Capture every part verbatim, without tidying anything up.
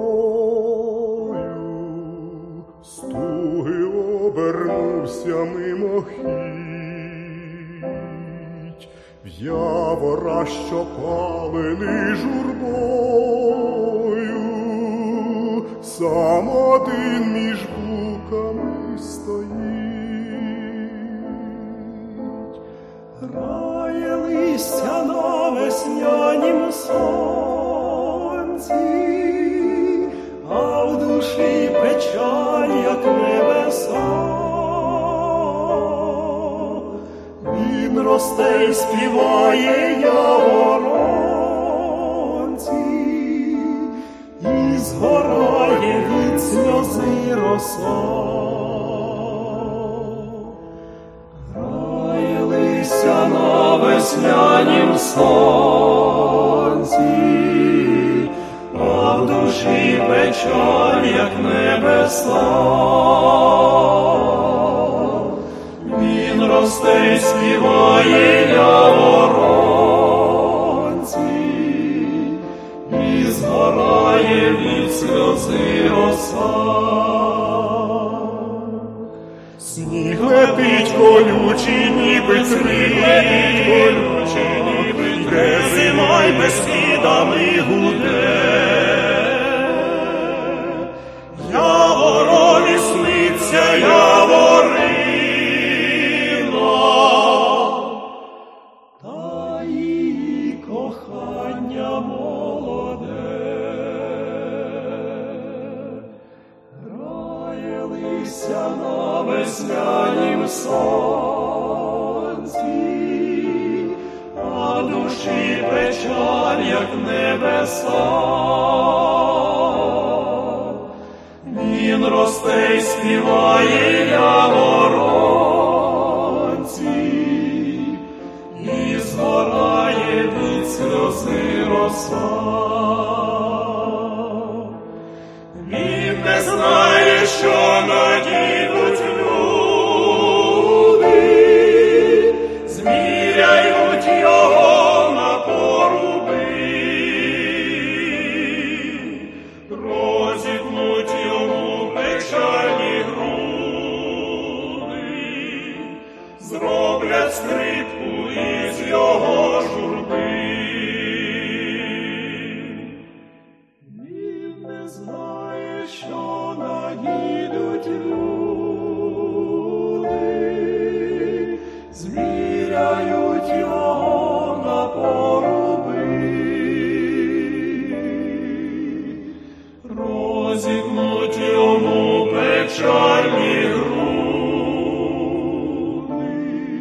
стуги обернувся мимохідь, в явора, що палений журбою, сам один між буками стоїть. Грає листя на веснянім сонці, а в душі печаль, як небеса. Він росте й співає яворонці, і згорає від сльози роса. Грає листя на веснянім сонці, а в душі печаль, як небеса. Він росте й співає яворонці, і згорає від сльози роса. Сніг летить колючий, ніби Летить колючий, ніби де зима й без слідами гуде. Яворові сниться яворина, та її кохання молоде. Грає листя на веснянім сонці, а душі печаль, як небеса. Він росте й співає яворонці, і згорає від сльози роса. Він не знає, що надійдуть люди, зміряють його на поруби, розітнуть йому печальні груди, зроблять скрипку із його журби. Він не знає, що надійдуть люди, зміряють його на поруби, розігнуть йому печальні груди,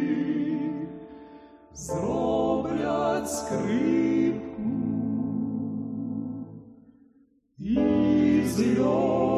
зроблять скрипку із його